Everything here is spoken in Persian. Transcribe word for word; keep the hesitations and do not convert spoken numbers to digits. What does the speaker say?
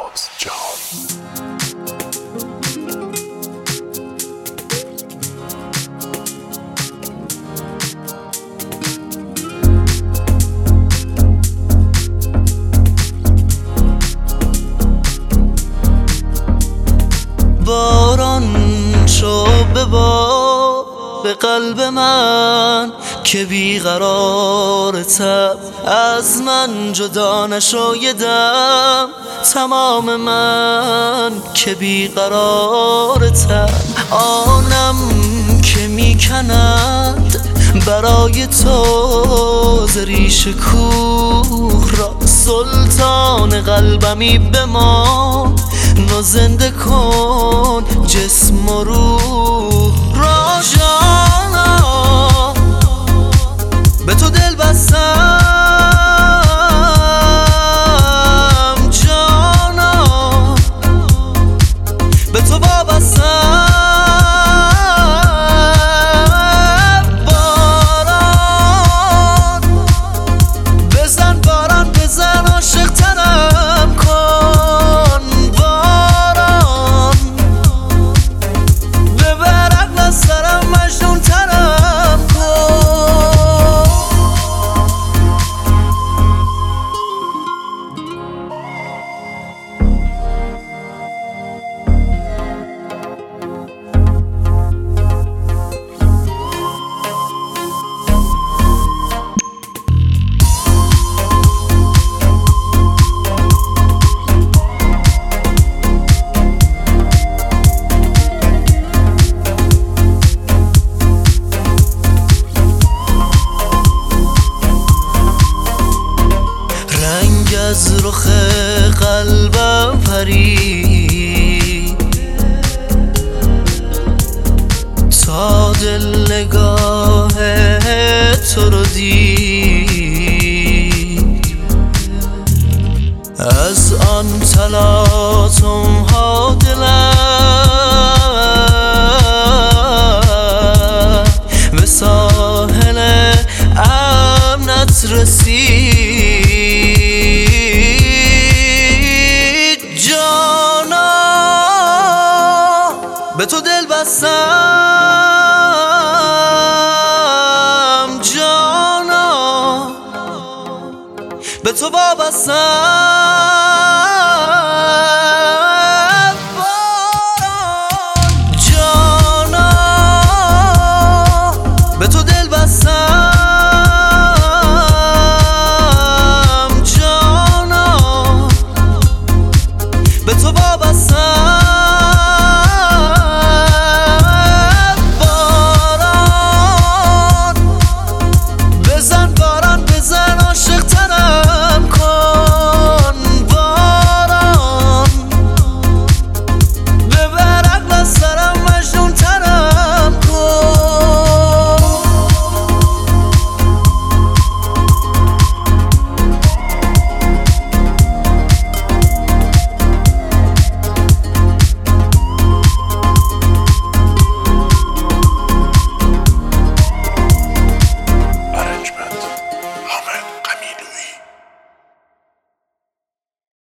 فراز جهانی. باران شو ببار به قلب من که بیقرار تب از من جدا نشو یه دم. تمام من که بیقرار تب آنم که میکند برای تو ز ریش کوه را. سلطان قلبمی بمان نو زنده کن جسم و روح را. جانا به تو دل بستم، جانا به تو وابستم. باران بزن، باران بزن، عاشق ترم کن. باران ببر عقل از سرم، مجنون ترم کن. از رخ قلبم پرید تا دل نگاه تو رو دید. از آن تلاطم ها دلم به ساحل امنت رسید. به تو دل بستم، جانا به تو وابستم.